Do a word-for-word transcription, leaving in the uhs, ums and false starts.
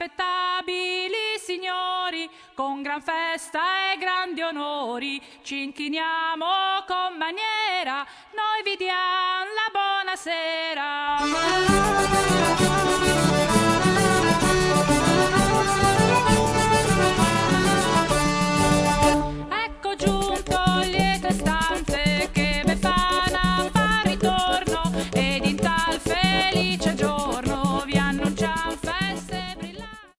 rispettabili signori, con gran festa e grandi onori, ci inchiniamo con maniera, noi vi diamo la buonasera.